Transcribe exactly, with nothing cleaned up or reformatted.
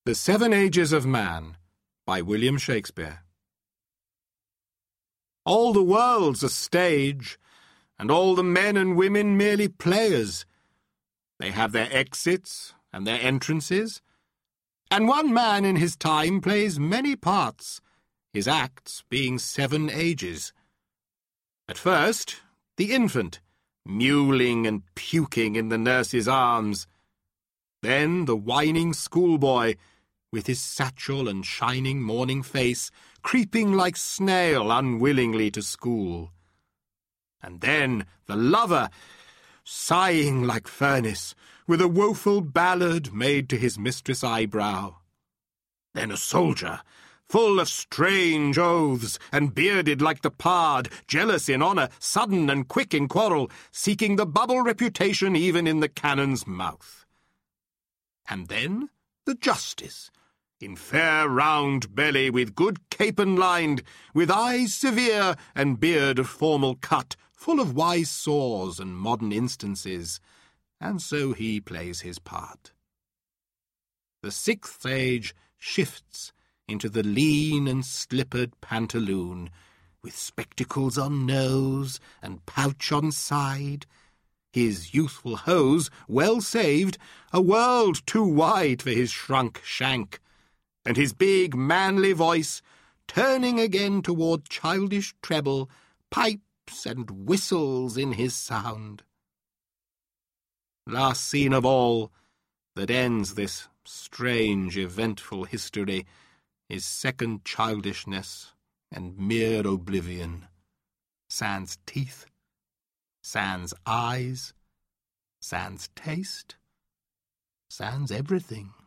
The Seven Ages of Man by William Shakespeare. All the world's a stage, and all the men and women merely players. They have their exits and their entrances, and one man in his time plays many parts, his acts being seven ages. At first, the infant, mewling and puking in the nurse's arms. Then the whining schoolboy, with his satchel and shining morning face, creeping like snail unwillingly to school. And then the lover, sighing like furnace, with a woeful ballad made to his mistress' eyebrow. Then a soldier, full of strange oaths, and bearded like the pard, jealous in honour, sudden and quick in quarrel, seeking the bubble reputation even in the cannon's mouth. And then the justice, in fair round belly, with good capon lined, with eyes severe and beard of formal cut, full of wise saws and modern instances, and so he plays his part. The sixth age shifts into the lean and slippered pantaloon, with spectacles on nose and pouch on side, his youthful hose, well saved, a world too wide for his shrunk shank, and his big manly voice, turning again toward childish treble, pipes and whistles in his sound. Last scene of all, that ends this strange, eventful history, is second childishness and mere oblivion. Sans teeth, sans eyes, sans taste, sans everything.